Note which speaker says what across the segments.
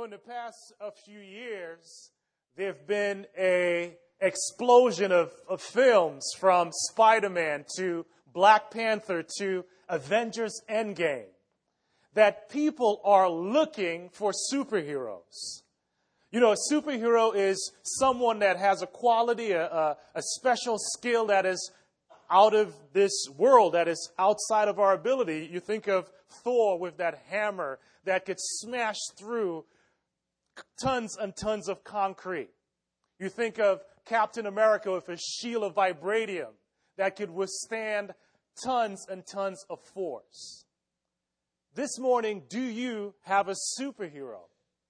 Speaker 1: in the past few years, there have been an explosion of films from Spider-Man to Black Panther to Avengers Endgame that people are looking for superheroes. You know, a superhero is someone that has a quality, a special skill that is out of this world, that is outside of our ability. You think of Thor with that hammer that could smash through tons and tons of concrete. You think of Captain America with a shield of vibranium that could withstand tons and tons of force. This morning, do you have a superhero?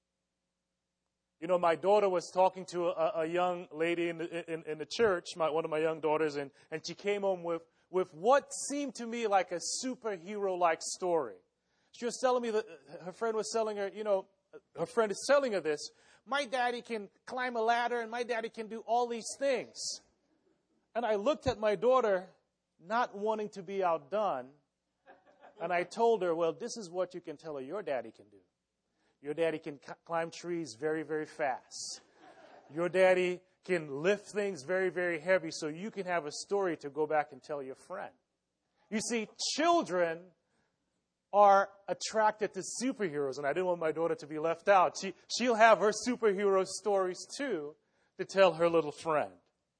Speaker 1: You know, my daughter was talking to a young lady in the church, one of my young daughters, and she came home with what seemed to me like a superhero-like story. She was telling me that her friend was telling her, her friend is telling her this. My daddy can climb a ladder and my daddy can do all these things. And I looked at my daughter, not wanting to be outdone, and I told her, well, this is what you can tell her your daddy can do. Your daddy can climb trees very, very fast. Your daddy can lift things very, very heavy so you can have a story to go back and tell your friend. You see, children are attracted to superheroes, and I didn't want my daughter to be left out. She'll have her superhero stories, too, to tell her little friend.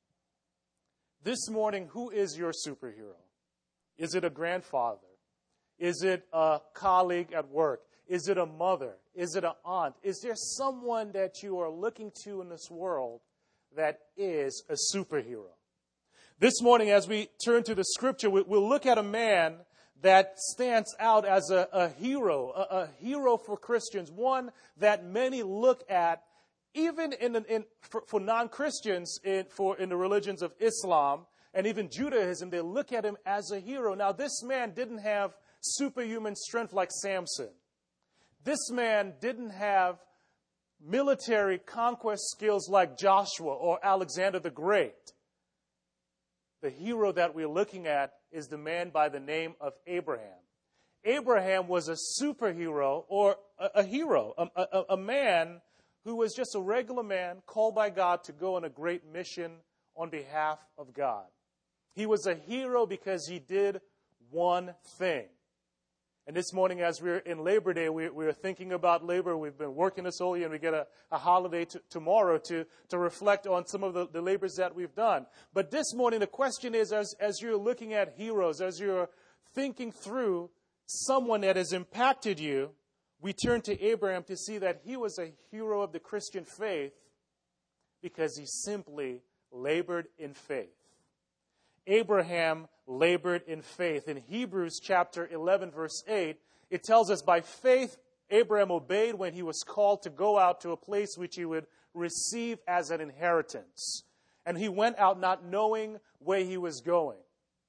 Speaker 1: This morning, who is your superhero? Is it a grandfather? Is it a colleague at work? Is it a mother? Is it an aunt? Is there someone that you are looking to in this world that is a superhero? This morning, as we turn to the scripture, we'll look at a man that stands out as a hero for Christians, one that many look at, even for non-Christians in the religions of Islam and even Judaism. They look at him as a hero. Now, this man didn't have superhuman strength like Samson. This man didn't have military conquest skills like Joshua or Alexander the Great. The hero that we're looking at is the man by the name of Abraham. Abraham was a superhero or a hero, a man who was just a regular man called by God to go on a great mission on behalf of God. He was a hero because he did one thing. And this morning, as we're in Labor Day, we're thinking about labor. We've been working this whole year, and we get a holiday tomorrow to reflect on some of the labors that we've done. But this morning, the question is, as you're looking at heroes, as you're thinking through someone that has impacted you, we turn to Abraham to see that he was a hero of the Christian faith because he simply labored in faith. Abraham labored in faith. In Hebrews chapter 11, verse 8, it tells us, by faith, Abraham obeyed when he was called to go out to a place which he would receive as an inheritance. And he went out not knowing where he was going.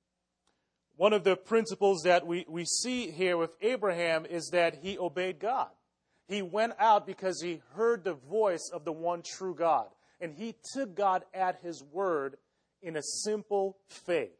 Speaker 1: One of the principles that we see here with Abraham is that he obeyed God. He went out because he heard the voice of the one true God. And he took God at his word in a simple faith.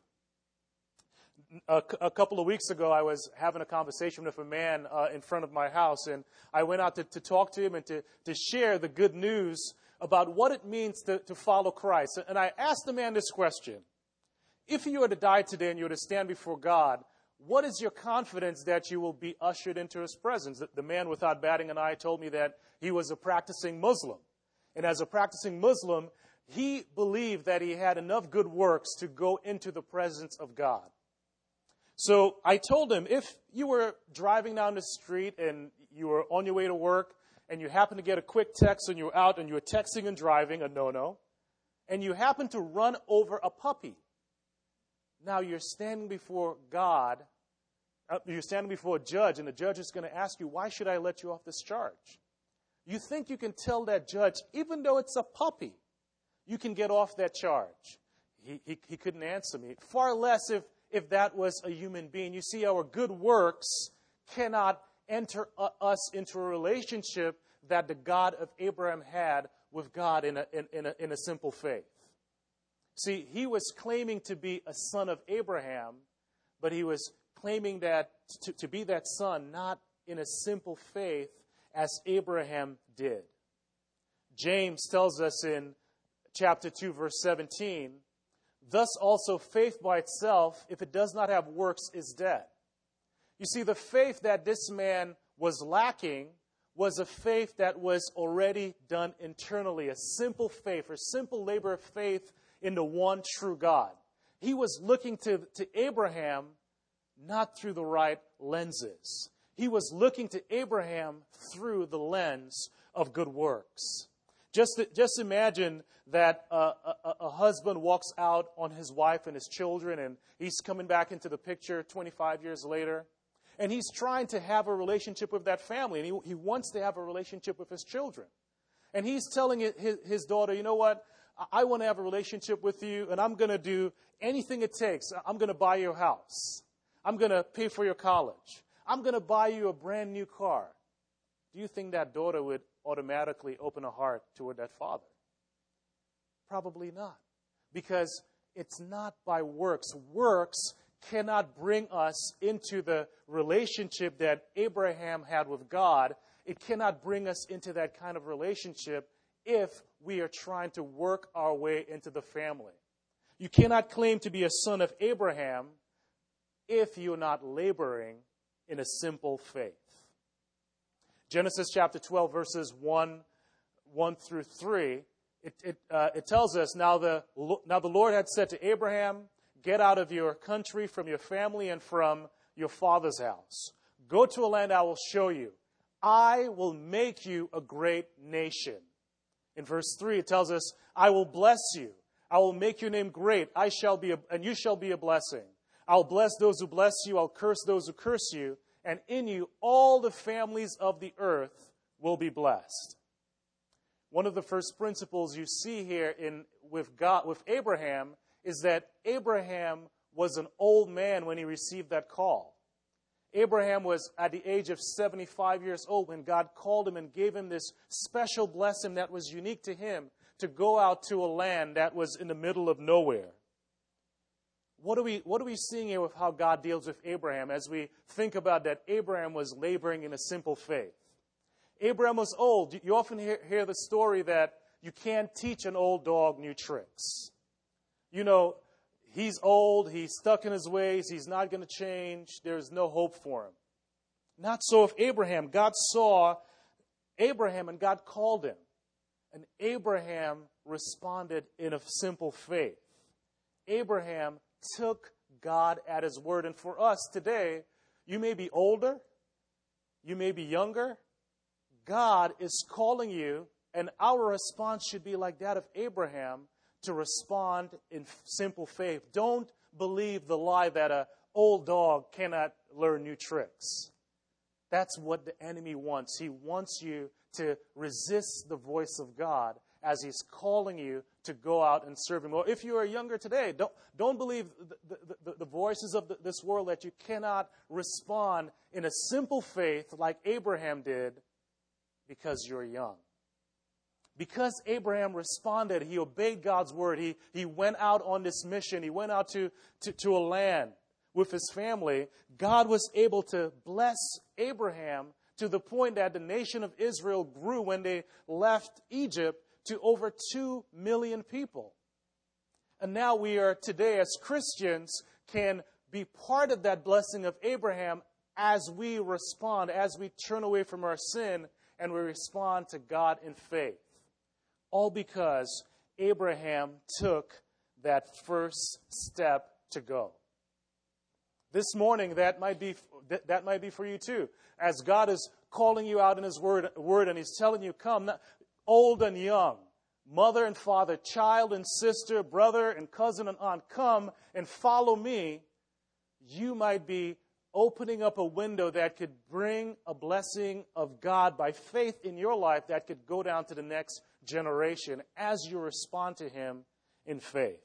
Speaker 1: A couple of weeks ago, I was having a conversation with a man in front of my house, and I went out to talk to him and to share the good news about what it means to follow Christ. And I asked the man this question. If you were to die today and you were to stand before God, what is your confidence that you will be ushered into his presence? The man, without batting an eye, told me that he was a practicing Muslim. And as a practicing Muslim, he believed that he had enough good works to go into the presence of God. So I told him, if you were driving down the street and you were on your way to work and you happened to get a quick text and you were out and you were texting and driving, a no-no, and you happened to run over a puppy. Now you're standing before God, you're standing before a judge, and the judge is going to ask you, why should I let you off this charge? You think you can tell that judge, even though it's a puppy, you can get off that charge. He couldn't answer me. Far less if that was a human being. You see, our good works cannot enter us into a relationship that the God of Abraham had with God in a simple faith. See, he was claiming to be a son of Abraham, but he was claiming that to be that son not in a simple faith as Abraham did. James tells us in chapter 2, verse 17, thus also faith by itself, if it does not have works, is dead. You see, the faith that this man was lacking was a faith that was already done internally, a simple faith, or simple labor of faith in the one true God. He was looking to Abraham not through the right lenses. He was looking to Abraham through the lens of good works. Just imagine that a husband walks out on his wife and his children, and he's coming back into the picture 25 years later. And he's trying to have a relationship with that family, and he wants to have a relationship with his children. And he's telling his daughter, you know what, I want to have a relationship with you, and I'm going to do anything it takes. I'm going to buy you a house. I'm going to pay for your college. I'm going to buy you a brand new car. Do you think that daughter would automatically open her heart toward that father? Probably not. Because it's not by works. Works cannot bring us into the relationship that Abraham had with God. It cannot bring us into that kind of relationship if we are trying to work our way into the family. You cannot claim to be a son of Abraham if you're not laboring in a simple faith. Genesis chapter 12, verses 1 through 3, it tells us, Now the Lord had said to Abraham, get out of your country, from your family, and from your father's house. Go to a land I will show you. I will make you a great nation. In verse 3, it tells us, I will bless you. I will make your name great. And you shall be a blessing. I'll bless those who bless you. I'll curse those who curse you. And in you, all the families of the earth will be blessed. One of the first principles you see here with Abraham is that Abraham was an old man when he received that call. Abraham was at the age of 75 years old when God called him and gave him this special blessing that was unique to him to go out to a land that was in the middle of nowhere. What are we seeing here with how God deals with Abraham as we think about that Abraham was laboring in a simple faith? Abraham was old. You often hear the story that you can't teach an old dog new tricks. You know, he's old, he's stuck in his ways, he's not going to change, there's no hope for him. Not so with Abraham. God saw Abraham and God called him. And Abraham responded in a simple faith. Abraham took God at his word. And for us today, you may be older, you may be younger. God is calling you, and our response should be like that of Abraham, to respond in simple faith. Don't believe the lie that an old dog cannot learn new tricks. That's what the enemy wants. He wants you to resist the voice of God as he's calling you to go out and serve him. Or if you are younger today, don't believe the voices of this world that you cannot respond in a simple faith like Abraham did because you're young. Because Abraham responded, he obeyed God's word. He went out on this mission. He went out to a land with his family. God was able to bless Abraham to the point that the nation of Israel grew when they left Egypt to over 2 million people. And now we are today, as Christians, can be part of that blessing of Abraham as we respond, as we turn away from our sin and we respond to God in faith. All because Abraham took that first step to go. This morning, that might be for you too. As God is calling you out in His word and He's telling you, come, old and young, mother and father, child and sister, brother and cousin and aunt, come and follow me. You might be opening up a window that could bring a blessing of God by faith in your life that could go down to the next generation as you respond to Him in faith.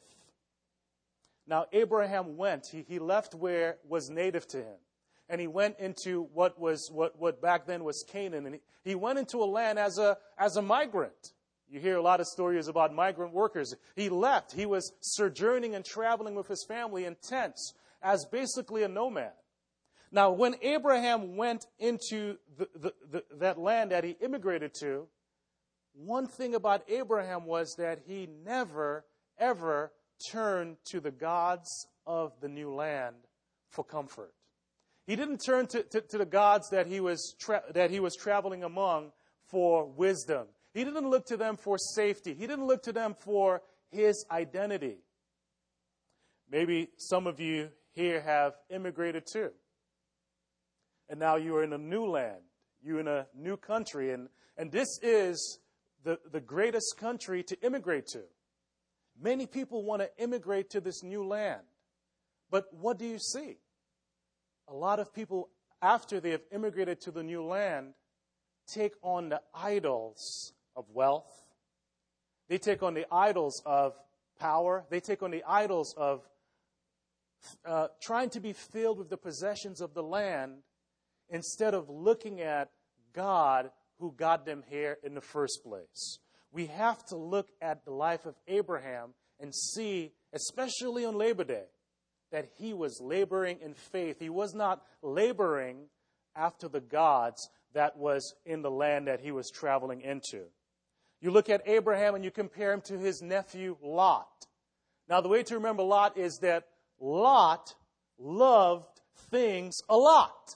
Speaker 1: Now, Abraham went. He left where was native to him. And he went into what back then was Canaan. And he went into a land as a migrant. You hear a lot of stories about migrant workers. He left. He was sojourning and traveling with his family in tents as basically a nomad. Now, when Abraham went into that land that he immigrated to, one thing about Abraham was that he never, ever turned to the gods of the new land for comfort. He didn't turn to the gods that he was traveling among for wisdom. He didn't look to them for safety. He didn't look to them for his identity. Maybe some of you here have immigrated too. And now you are in a new land. You're in a new country. And this is the greatest country to immigrate to. Many people want to immigrate to this new land. But what do you see? A lot of people, after they have immigrated to the new land, take on the idols of wealth. They take on the idols of power. They take on the idols of trying to be filled with the possessions of the land instead of looking at God who got them here in the first place. We have to look at the life of Abraham and see, especially on Labor Day, that he was laboring in faith. He was not laboring after the gods that was in the land that he was traveling into. You look at Abraham and you compare him to his nephew Lot. Now, the way to remember Lot is that Lot loved things a lot.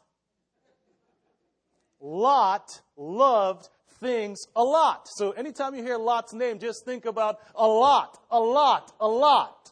Speaker 1: Lot loved things a lot. So anytime you hear Lot's name, just think about a lot, a lot, a lot.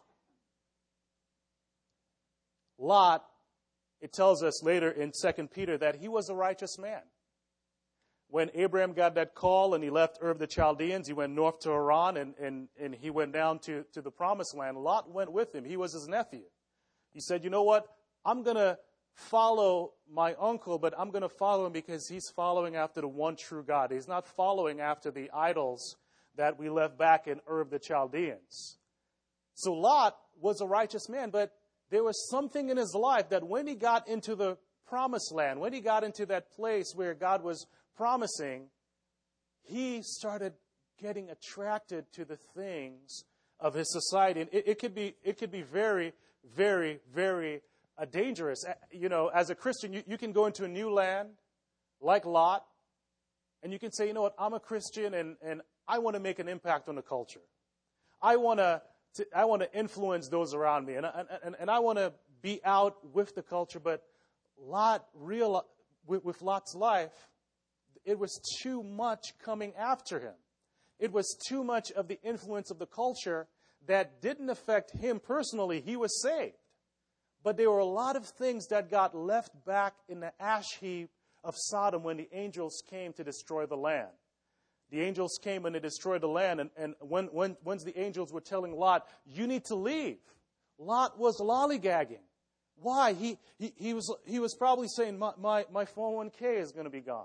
Speaker 1: Lot, it tells us later in 2 Peter that he was a righteous man. When Abraham got that call and he left Ur of the Chaldeans, he went north to Haran and he went down to the promised land. Lot went with him. He was his nephew. He said, you know what? I'm going to follow my uncle, but I'm going to follow him because he's following after the one true God. He's not following after the idols that we left back in Ur of the Chaldeans. So Lot was a righteous man, but there was something in his life that when he got into the promised land, when he got into that place where God was promising, he started getting attracted to the things of his society. And it could be very, very, very dangerous. You know, as a Christian, you can go into a new land like Lot, and you can say, you know what, I'm a Christian and I want to make an impact on the culture. I want to influence those around me, and I want to be out with the culture. But with Lot's life, it was too much coming after him. It was too much of the influence of the culture that didn't affect him personally. He was saved. But there were a lot of things that got left back in the ash heap of Sodom when the angels came to destroy the land. The angels came and they destroyed the land. And once the angels were telling Lot, you need to leave, Lot was lollygagging. Why? He was probably saying, my 401k is going to be gone.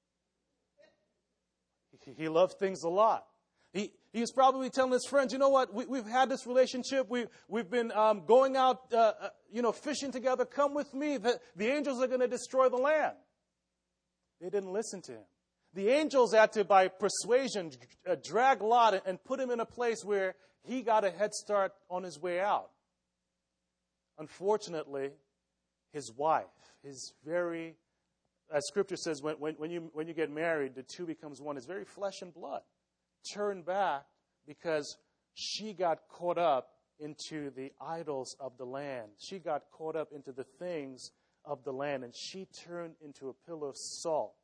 Speaker 1: He loved things a lot. He was probably telling his friends, you know what, we've had this relationship. We've been going out, fishing together. Come with me. The angels are going to destroy the land. They didn't listen to him. The angels had to, by persuasion, drag Lot and put him in a place where he got a head start on his way out. Unfortunately, his wife, as Scripture says, when you get married, the two becomes one. It's very flesh and blood. Turned back because she got caught up into the idols of the land. She got caught up into the things of the land, and she turned into a pillar of salt.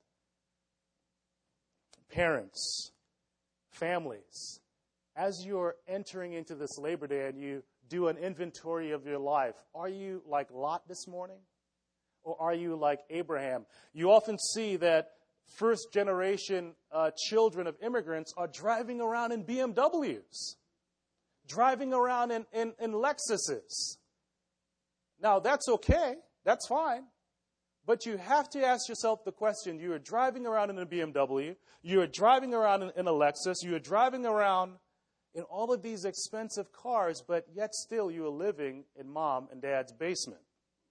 Speaker 1: Parents, families, as you're entering into this Labor Day and you do an inventory of your life, are you like Lot this morning? Or are you like Abraham? You often see that first-generation children of immigrants are driving around in BMWs, driving around in Lexuses. Now, that's okay. That's fine. But you have to ask yourself the question, you are driving around in a BMW, you are driving around in a Lexus, you are driving around in all of these expensive cars, but yet still you are living in mom and dad's basement.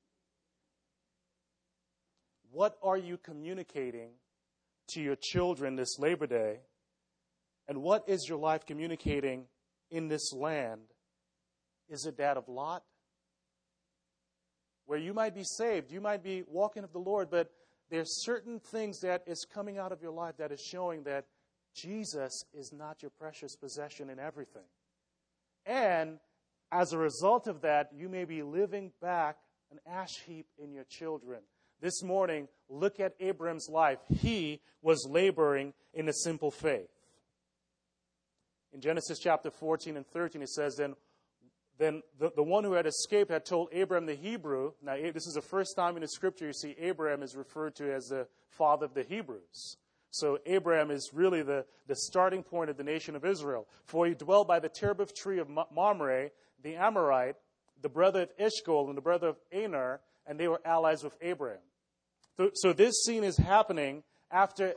Speaker 1: What are you communicating to your children this Labor Day? And what is your life communicating in this land? Is it that of Lot? where you might be saved, you might be walking with the Lord, but there's certain things that is coming out of your life that is showing that Jesus is not your precious possession in everything. And as a result of that, you may be living back an ash heap in your children. This morning, look at Abraham's life. He was laboring in a simple faith. In Genesis chapter 14 and 13, it says, Then the one who had escaped had told Abraham the Hebrew. Now, this is the first time in the scripture you see Abraham is referred to as the father of the Hebrews. So Abraham is really the starting point of the nation of Israel. For he dwelled by the terebinth tree of Mamre, the Amorite, the brother of Eshcol and the brother of Aner, and they were allies with Abraham. So this scene is happening after,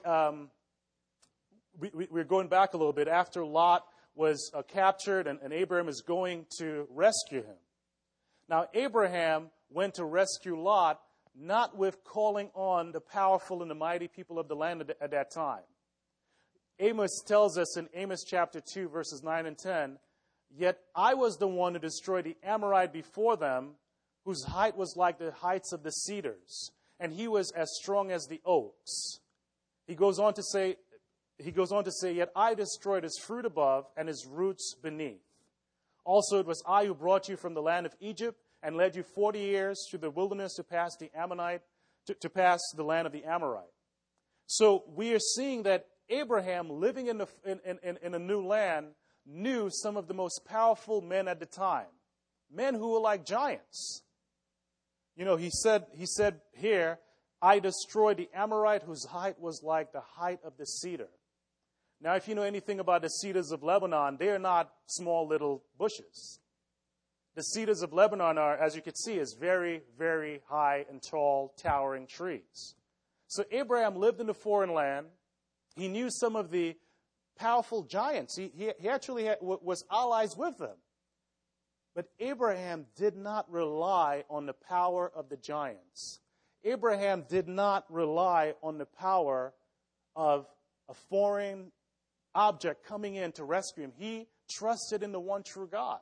Speaker 1: we're going back a little bit, after Lot was captured and Abraham is going to rescue him. Now, Abraham went to rescue Lot not with calling on the powerful and the mighty people of the land at that time. Amos tells us in Amos chapter 2, verses 9 and 10, Yet I was the one who destroyed the Amorite before them, whose height was like the heights of the cedars, and he was as strong as the oaks. He goes on to say, Yet I destroyed his fruit above and his roots beneath. Also it was I who brought you from the land of Egypt and led you 40 years through the wilderness to pass the Ammonite, to pass the land of the Amorite. So we are seeing that Abraham, living in a new land, knew some of the most powerful men at the time. Men who were like giants. You know, he said here, I destroyed the Amorite whose height was like the height of the cedar. Now, if you know anything about the cedars of Lebanon, they are not small little bushes. The cedars of Lebanon are, as you can see, is very, very high and tall, towering trees. So Abraham lived in a foreign land. He knew some of the powerful giants. He actually was allies with them. But Abraham did not rely on the power of the giants. Abraham did not rely on the power of a foreign object coming in to rescue him. He trusted in the one true God.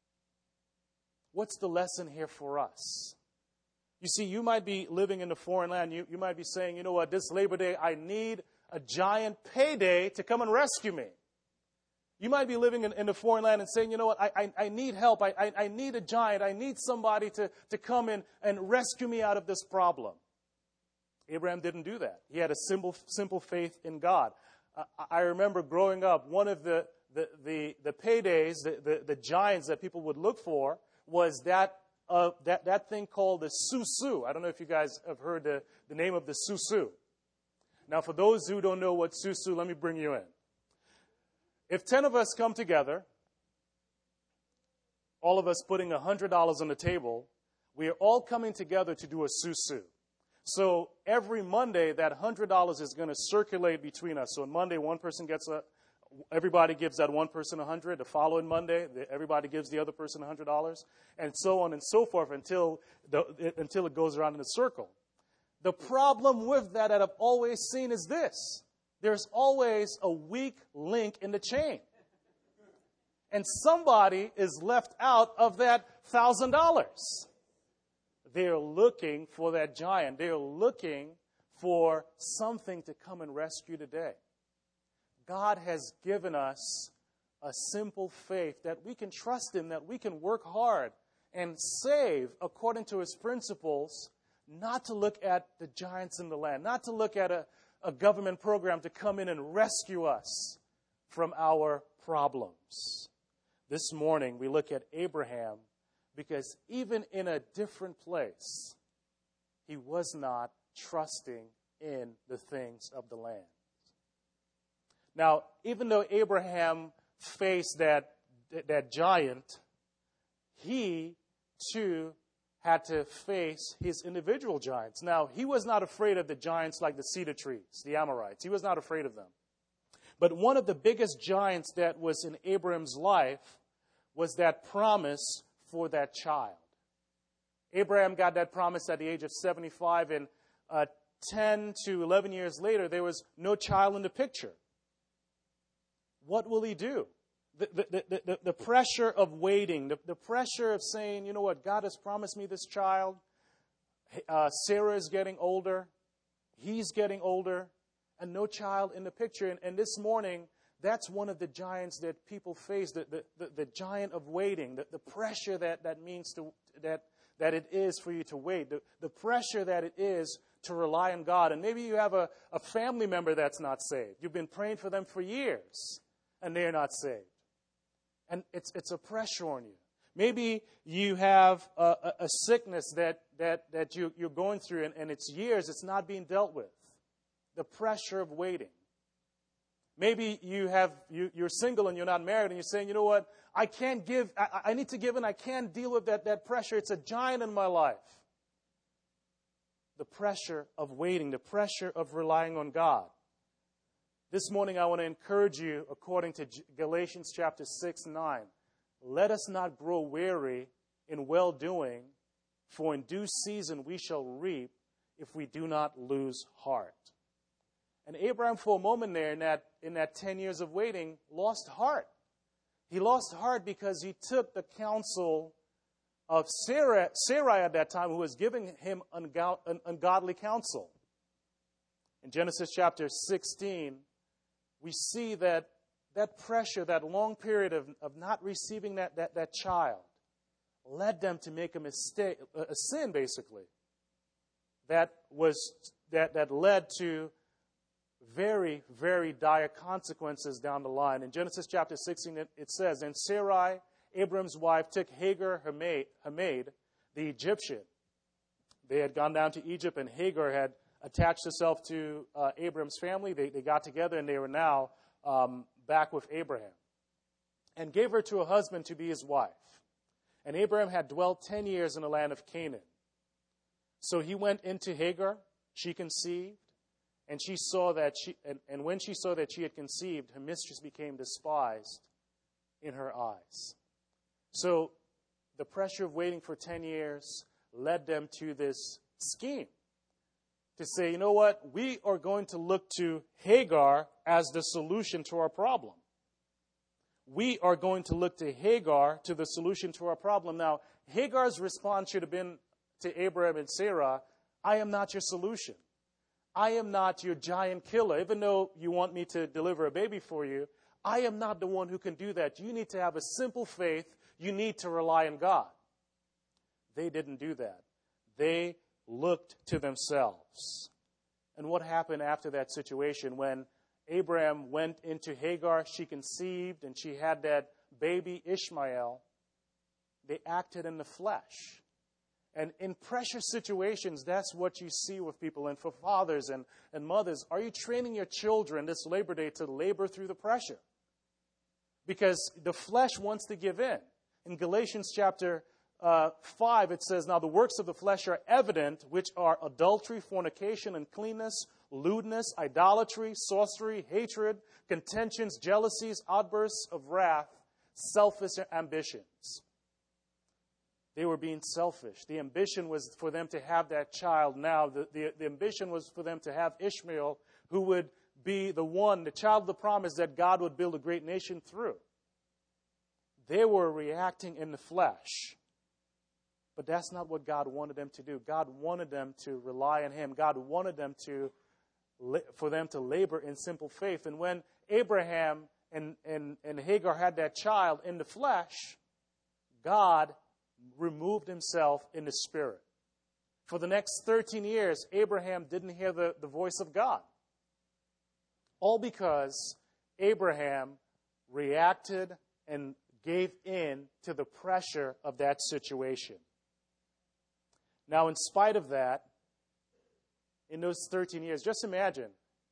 Speaker 1: What's the lesson here for us? You see, you might be living in a foreign land. You might be saying, you know what, this Labor Day, I need a giant payday to come and rescue me. You might be living in a foreign land and saying, you know what, I need help. I need a giant. I need somebody to come in and rescue me out of this problem. Abraham didn't do that. He had a simple faith in God. I remember growing up, one of the paydays, the giants that people would look for was that thing called the susu. I don't know if you guys have heard the name of the susu. Now, for those who don't know what susu, let me bring you in. If 10 of us come together, all of us putting $100 on the table, we are all coming together to do a susu. So every Monday, that $100 is going to circulate between us. So on Monday, one person gets everybody gives that one person $100. The following Monday, everybody gives the other person $100, and so on and so forth until it goes around in a circle. The problem with that I've always seen is this. There's always a weak link in the chain. And somebody is left out of that $1,000. They're looking for that giant. They're looking for something to come and rescue today. God has given us a simple faith that we can trust Him, that we can work hard and save according to His principles, not to look at the giants in the land, not to look at a government program to come in and rescue us from our problems. This morning we look at Abraham because even in a different place, he was not trusting in the things of the land. Now, even though Abraham faced that giant, he too had to face his individual giants. Now, he was not afraid of the giants like the cedar trees, the Amorites. He was not afraid of them. But one of the biggest giants that was in Abraham's life was that promise for that child. Abraham got that promise at the age of 75, and 10 to 11 years later, there was no child in the picture. What will he do? The pressure of waiting, the pressure of saying, you know what, God has promised me this child. Sarah is getting older. He's getting older. And no child in the picture. And this morning, that's one of the giants that people face, the giant of waiting, the pressure that means that it is for you to wait, the pressure that it is to rely on God. And maybe you have a family member that's not saved. You've been praying for them for years, and they're not saved. And it's a pressure on you. Maybe you have a sickness that you're going through, and it's years, it's not being dealt with. The pressure of waiting. Maybe you're single and you're not married, and you're saying, you know what, I can't give, I need to give, and I can't deal with that pressure. It's a giant in my life. The pressure of waiting, the pressure of relying on God. This morning I want to encourage you, according to Galatians chapter 6:9, let us not grow weary in well-doing, for in due season we shall reap if we do not lose heart. And Abraham, for a moment there, in that 10 years of waiting, lost heart. He lost heart because he took the counsel of Sarai at that time, who was giving him ungodly counsel. In Genesis chapter 16, we see that pressure, that long period of not receiving that child, led them to make a mistake, a sin basically, that led to very, very dire consequences down the line. In Genesis chapter 16, it says, and Sarai, Abram's wife, took Hagar, her maid, the Egyptian. They had gone down to Egypt, and Hagar had attached herself to Abram's family. They got together, and they were now back with Abraham, and gave her to a husband to be his wife. And Abraham had dwelt 10 years in the land of Canaan. So he went into Hagar, she conceived, and when she saw that she had conceived, her mistress became despised in her eyes. So the pressure of waiting for 10 years led them to this scheme to say, you know what, we are going to look to Hagar as the solution to our problem. We are going to look to Hagar to the solution to our problem. Now, Hagar's response should have been to Abraham and Sarah, I am not your solution. I am not your giant killer. Even though you want me to deliver a baby for you, I am not the one who can do that. You need to have a simple faith. You need to rely on God. They didn't do that. They looked to themselves. And what happened after that situation? When Abraham went into Hagar, she conceived, and she had that baby Ishmael. They acted in the flesh. And in pressure situations, that's what you see with people. And for fathers and mothers, are you training your children this Labor Day to labor through the pressure? Because the flesh wants to give in. In Galatians chapter 5, it says, now the works of the flesh are evident, which are adultery, fornication, uncleanness, lewdness, idolatry, sorcery, hatred, contentions, jealousies, outbursts of wrath, selfish ambitions. They were being selfish. The ambition was for them to have that child now. The ambition was for them to have Ishmael, who would be the child of the promise that God would build a great nation through. They were reacting in the flesh. But that's not what God wanted them to do. God wanted them to rely on Him. God wanted them for them to labor in simple faith. And when Abraham and Hagar had that child in the flesh, God removed Himself in the spirit. For the next 13 years, Abraham didn't hear the voice of God. All because Abraham reacted and gave in to the pressure of that situation. Now, in spite of that, in those 13 years, just imagine,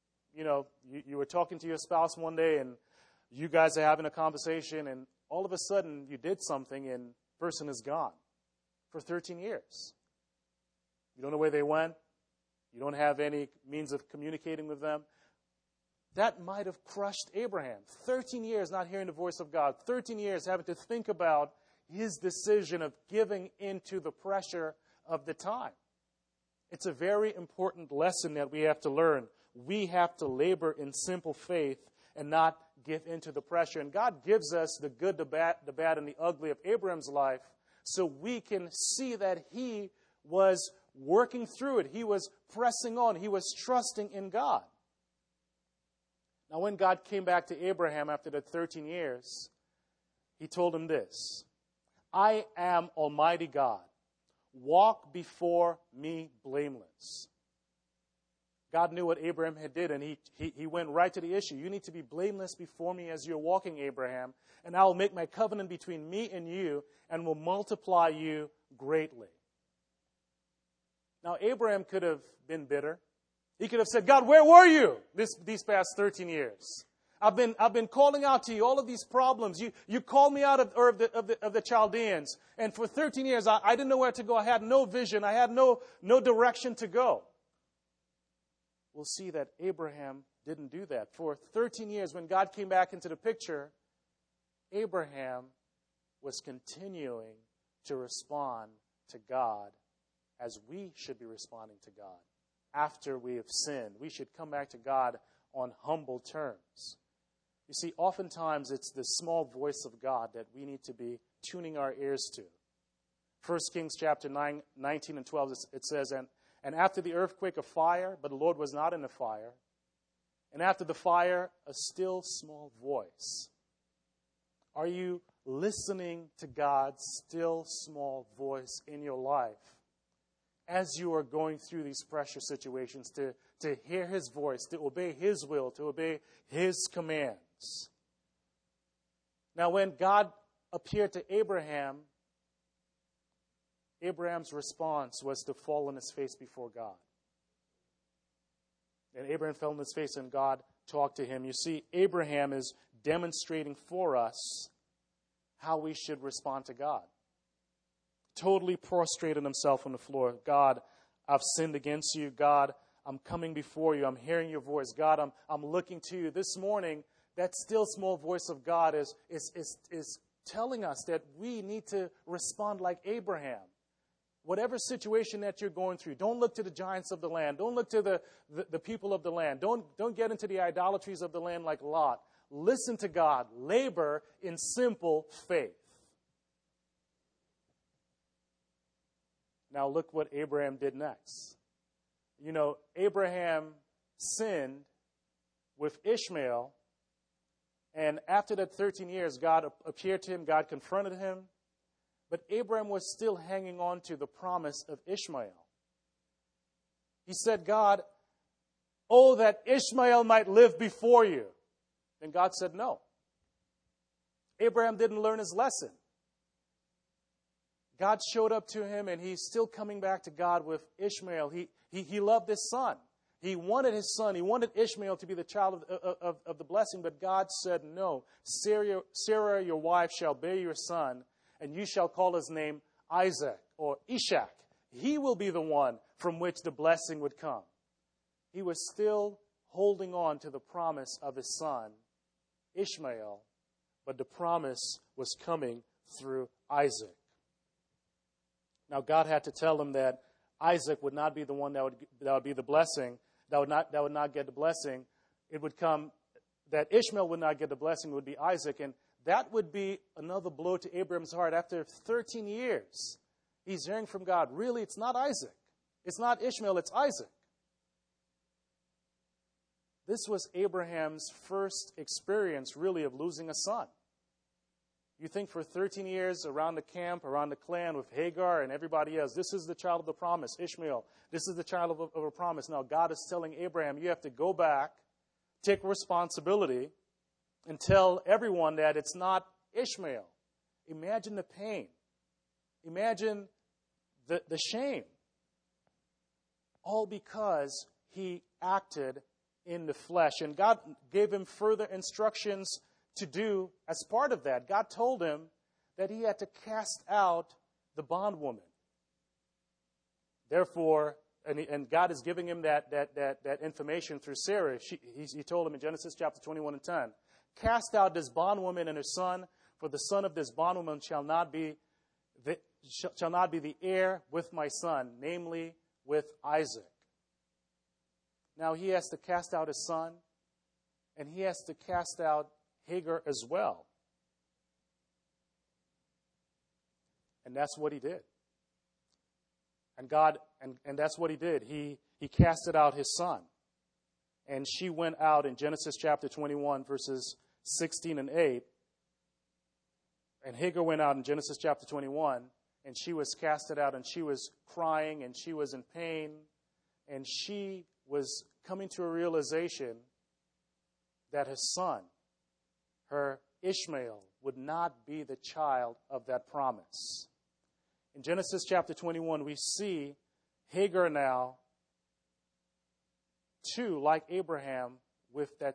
Speaker 1: you were talking to your spouse one day, and you guys are having a conversation, and all of a sudden you did something, and the person is gone for 13 years. You don't know where they went. You don't have any means of communicating with them. That might have crushed Abraham. 13 years not hearing the voice of God. 13 years having to think about his decision of giving into the pressure of the time. It's a very important lesson that we have to learn. We have to labor in simple faith and not give into the pressure. And God gives us the good, the bad, and the ugly of Abraham's life so we can see that he was working through it. He was pressing on. He was trusting in God. Now, when God came back to Abraham after the 13 years, he told him this: I am Almighty God. Walk before me blameless. God knew what Abraham had did, and he went right to the issue. You need to be blameless before me as you're walking, Abraham, and I will make my covenant between me and you and will multiply you greatly. Now, Abraham could have been bitter. He could have said, God, where were you these past 13 years? I've been calling out to you all of these problems. You called me out of the Chaldeans, and for 13 years I didn't know where to go. I had no vision. I had no direction to go. We'll see that Abraham didn't do that. For 13 years, when God came back into the picture, Abraham was continuing to respond to God as we should be responding to God. After we have sinned, we should come back to God on humble terms. You see, oftentimes it's the small voice of God that we need to be tuning our ears to. 1 Kings chapter 9, 19 and 12, it says, And after the earthquake, a fire, but the Lord was not in the fire. And after the fire, a still small voice. Are you listening to God's still small voice in your life as you are going through these pressure situations, to hear His voice, to obey His will, to obey His commands? Now, when God appeared to Abraham, Abraham's response was to fall on his face before God. And Abraham fell on his face and God talked to him. You see, Abraham is demonstrating for us how we should respond to God. Totally prostrated himself on the floor. God, I've sinned against you. God, I'm coming before you. I'm hearing your voice. God, I'm looking to you. This morning, that still small voice of God is telling us that we need to respond like Abraham. Whatever situation that you're going through, don't look to the giants of the land. Don't look to the people of the land. Don't get into the idolatries of the land like Lot. Listen to God. Labor in simple faith. Now look what Abraham did next. You know, Abraham sinned with Ishmael, and after that 13 years, God appeared to him, God confronted him, but Abraham was still hanging on to the promise of Ishmael. He said, God, oh, that Ishmael might live before you. And God said no. Abraham didn't learn his lesson. God showed up to him, and he's still coming back to God with Ishmael. He loved his son. He wanted his son. He wanted Ishmael to be the child of the blessing, but God said no. Sarah, your wife, shall bear your son, and you shall call his name Isaac or Ishak. He will be the one from which the blessing would come. He was still holding on to the promise of his son, Ishmael, but the promise was coming through Isaac. Now, God had to tell him that Isaac would not be the one that would be the blessing, that would not get the blessing. It would come that Ishmael would not get the blessing, it would be Isaac, and that would be another blow to Abraham's heart. After 13 years, he's hearing from God, really, it's not Isaac. It's not Ishmael, it's Isaac. This was Abraham's first experience, really, of losing a son. You think for 13 years around the camp, around the clan with Hagar and everybody else, this is the child of the promise, Ishmael. This is the child of a promise. Now God is telling Abraham, you have to go back, take responsibility, and tell everyone that it's not Ishmael. Imagine the pain. Imagine the shame. All because he acted in the flesh. And God gave him further instructions to do as part of that. God told him that he had to cast out the bondwoman. Therefore, and God is giving him that information through Sarah. He told him in Genesis chapter 21 and 10, cast out this bondwoman and her son, for the son of this bondwoman shall not be the heir with my son, namely with Isaac. Now he has to cast out his son, and he has to cast out Hagar as well. And that's what he did. And that's what he did. He casted out his son. And she went out in Genesis chapter 21, verses 16 and 8. And Hagar went out in Genesis chapter 21, and she was casted out, and she was crying, and she was in pain, and she was coming to a realization that her son, her Ishmael, would not be the child of that promise. In Genesis chapter 21, we see Hagar now, too, like Abraham, with that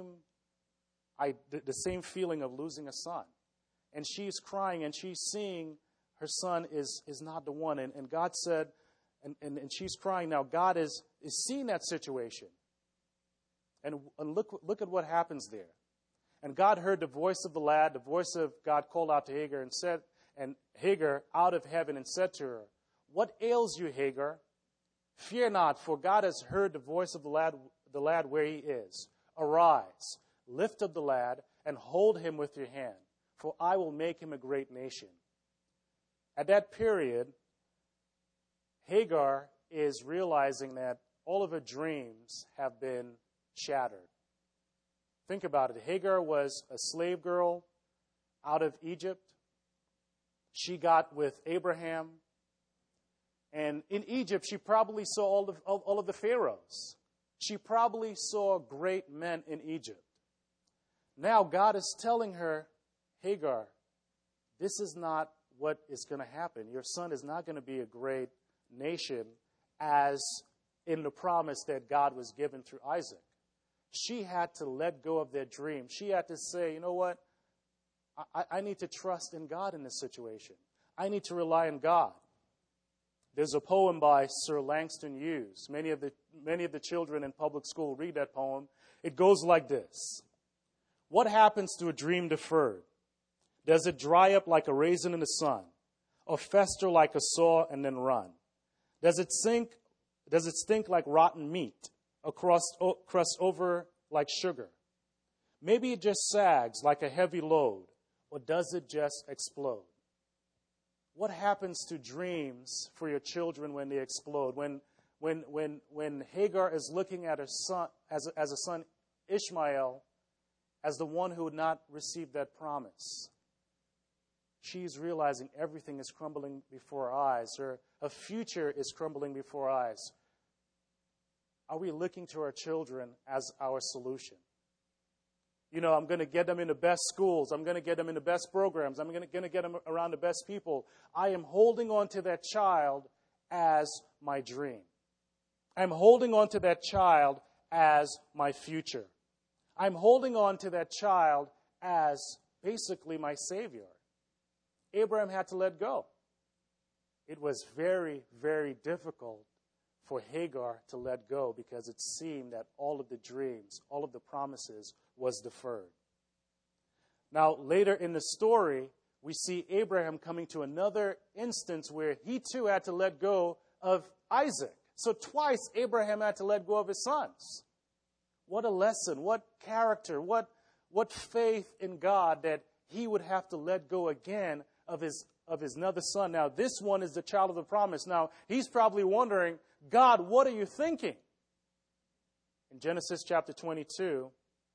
Speaker 1: the same feeling of losing a son. And she's crying, and she's seeing her son is not the one. And God said, and she's crying now. God is seeing that situation. And look at what happens there. And God heard the voice of the lad, the voice of God called out to Hagar and said, and Hagar out of heaven and said to her, "What ails you, Hagar? Fear not, for God has heard the voice of the lad where he is. Arise, lift up the lad, and hold him with your hand, for I will make him a great nation." At that period, Hagar is realizing that all of her dreams have been shattered. Think about it. Hagar was a slave girl out of Egypt. She got with Abraham. And in Egypt, she probably saw all of the pharaohs. She probably saw great men in Egypt. Now God is telling her, Hagar, this is not what is going to happen. Your son is not going to be a great nation as in the promise that God was given through Isaac. She had to let go of that dream. She had to say, you know what? I need to trust in God in this situation. I need to rely on God. There's a poem by Sir Langston Hughes. Many of the children in public school read that poem. It goes like this. What happens to a dream deferred? Does it dry up like a raisin in the sun, or fester like a sore and then run? Does it stink like rotten meat, or crust over like sugar? Maybe it just sags like a heavy load, or does it just explode? What happens to dreams for your children when they explode? When Hagar is looking at her son as a son Ishmael as the one who would not receive that promise, she's realizing everything is crumbling before her eyes. Her future is crumbling before her eyes. Are we looking to our children as our solution? You know, I'm going to get them in the best schools. I'm going to get them in the best programs. I'm going to get them around the best people. I am holding on to that child as my dream. I'm holding on to that child as my future. I'm holding on to that child as basically my Savior. Abraham had to let go. It was very, very difficult for Hagar to let go because it seemed that all of the dreams, all of the promises was deferred. Now, later in the story, we see Abraham coming to another instance where he too had to let go of Isaac. So twice Abraham had to let go of his sons. What a lesson, what character, what faith in God that he would have to let go again of his another son. Now, this one is the child of the promise. Now, he's probably wondering, God, what are you thinking? In Genesis chapter 22,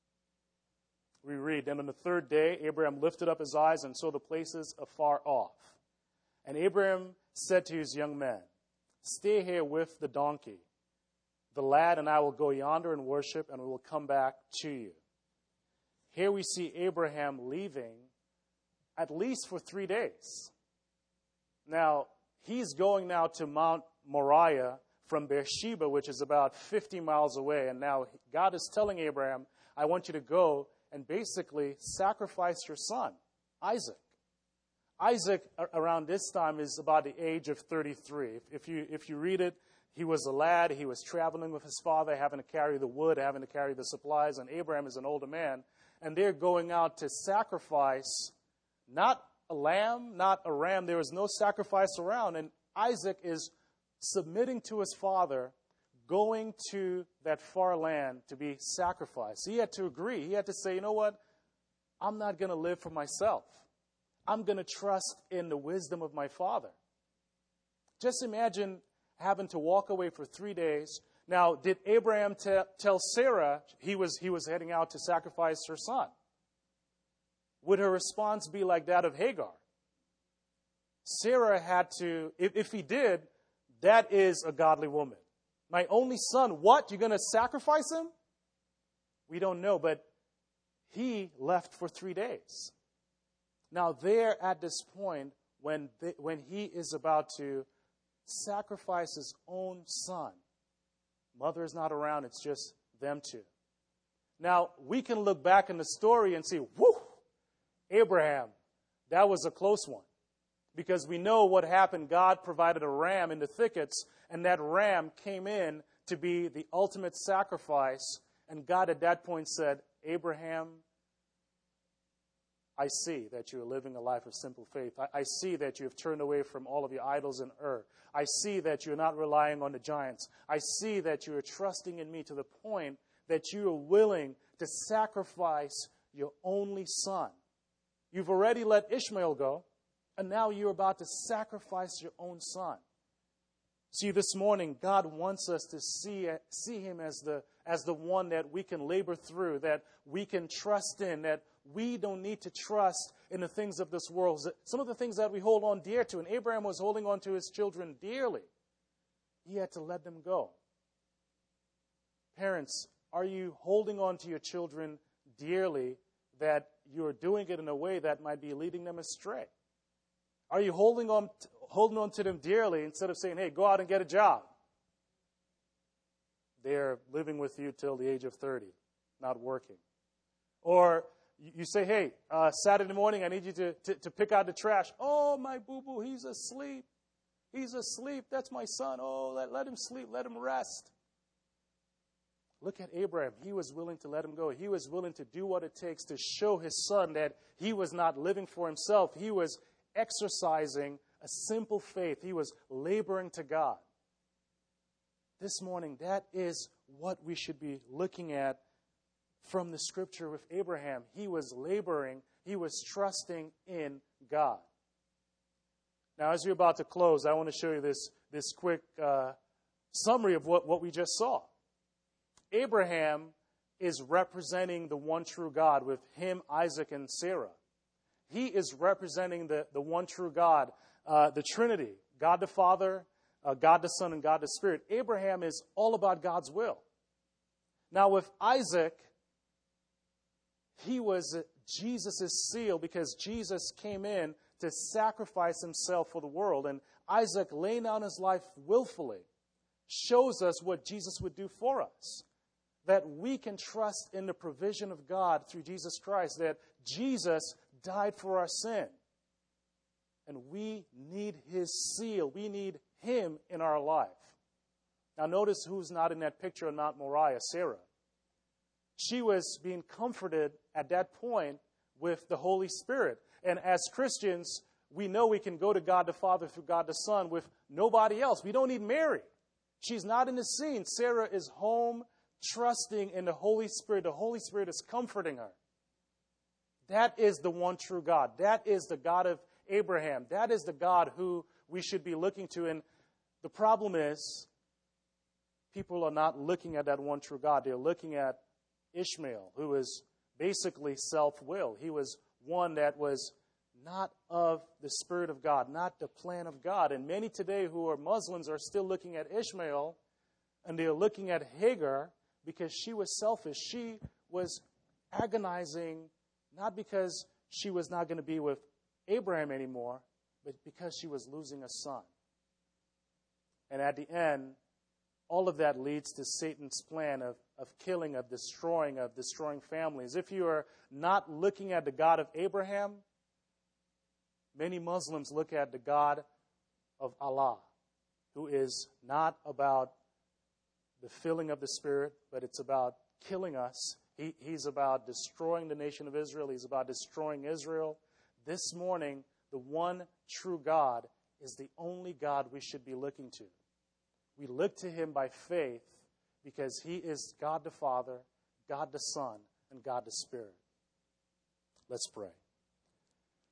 Speaker 1: we read, "Then on the third day, Abraham lifted up his eyes and saw the places afar off. And Abraham said to his young men, 'Stay here with the donkey. The lad and I will go yonder and worship, and we will come back to you.'" Here we see Abraham leaving at least for 3 days. Now, he's going now to Mount Moriah from Beersheba, which is about 50 miles away. And now God is telling Abraham, I want you to go and basically sacrifice your son, Isaac. Isaac, around this time, is about the age of 33. If you read it, he was a lad. He was traveling with his father, having to carry the wood, having to carry the supplies. And Abraham is an older man. And they're going out to sacrifice not a lamb, not a ram. There was no sacrifice around. And Isaac is submitting to his father, going to that far land to be sacrificed. He had to agree. He had to say, you know what? I'm not going to live for myself. I'm going to trust in the wisdom of my father. Just imagine having to walk away for 3 days. Now, did Abraham tell Sarah he was heading out to sacrifice her son? Would her response be like that of Hagar? Sarah had to, if he did, that is a godly woman. My only son, what? You're going to sacrifice him? We don't know, but he left for 3 days. Now, there at this point, when he is about to sacrifice his own son, mother is not around, it's just them two. Now, we can look back in the story and see, whoo, Abraham, that was a close one. Because we know what happened. God provided a ram in the thickets, and that ram came in to be the ultimate sacrifice. And God at that point said, Abraham, I see that you are living a life of simple faith. I see that you have turned away from all of your idols in Ur. I see that you're not relying on the giants. I see that you are trusting in me to the point that you are willing to sacrifice your only son. You've already let Ishmael go, and now you're about to sacrifice your own son. See, this morning, God wants us to see him as the one that we can labor through, that we can trust in, that we don't need to trust in the things of this world. Some of the things that we hold on dear to, and Abraham was holding on to his children dearly. He had to let them go. Parents, are you holding on to your children dearly that you're doing it in a way that might be leading them astray? Are you holding on to them dearly instead of saying, hey, go out and get a job? They're living with you till the age of 30, not working. Or you say, hey, Saturday morning, I need you to pick out the trash. Oh, my boo-boo, he's asleep. He's asleep. That's my son. Oh, let him sleep. Let him rest. Look at Abraham. He was willing to let him go. He was willing to do what it takes to show his son that he was not living for himself. He was exercising a simple faith. He was laboring to God. This morning, that is what we should be looking at from the scripture with Abraham. He was laboring. He was trusting in God. Now, as we're about to close, I want to show you this quick summary of what we just saw. Abraham is representing the one true God with him, Isaac, and Sarah. He is representing the one true God, the Trinity, God the Father, God the Son, and God the Spirit. Abraham is all about God's will. Now with Isaac, he was Jesus' seal because Jesus came in to sacrifice himself for the world. And Isaac, laying down his life willfully, shows us what Jesus would do for us. That we can trust in the provision of God through Jesus Christ, that Jesus died for our sin. And we need his seal. We need him in our life. Now notice who's not in that picture on Mount Moriah, Sarah. She was being comforted at that point with the Holy Spirit. And as Christians, we know we can go to God the Father through God the Son with nobody else. We don't need Mary. She's not in the scene. Sarah is home trusting in the Holy Spirit. The Holy Spirit is comforting her. That is the one true God. That is the God of Abraham. That is the God who we should be looking to. And the problem is, people are not looking at that one true God. They're looking at Ishmael, who is basically self-willed. He was one that was not of the Spirit of God, not the plan of God. And many today who are Muslims are still looking at Ishmael, and they're looking at Hagar because she was selfish. She was agonizing, not because she was not going to be with Abraham anymore, but because she was losing a son. And at the end, all of that leads to Satan's plan of killing, of destroying families. If you are not looking at the God of Abraham, many Muslims look at the God of Allah, who is not about the filling of the Spirit, but it's about killing us. He's about destroying the nation of Israel. He's about destroying Israel. This morning, the one true God is the only God we should be looking to. We look to him by faith because he is God the Father, God the Son, and God the Spirit. Let's pray.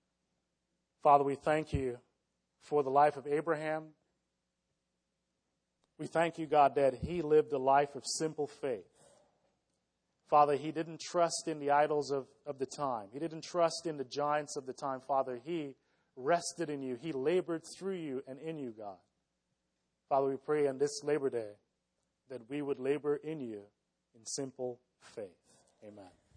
Speaker 1: Father, we thank you for the life of Abraham. We thank you, God, that he lived a life of simple faith. Father, he didn't trust in the idols of the time. He didn't trust in the giants of the time. Father, he rested in you. He labored through you and in you, God. Father, we pray on this Labor Day that we would labor in you in simple faith. Amen.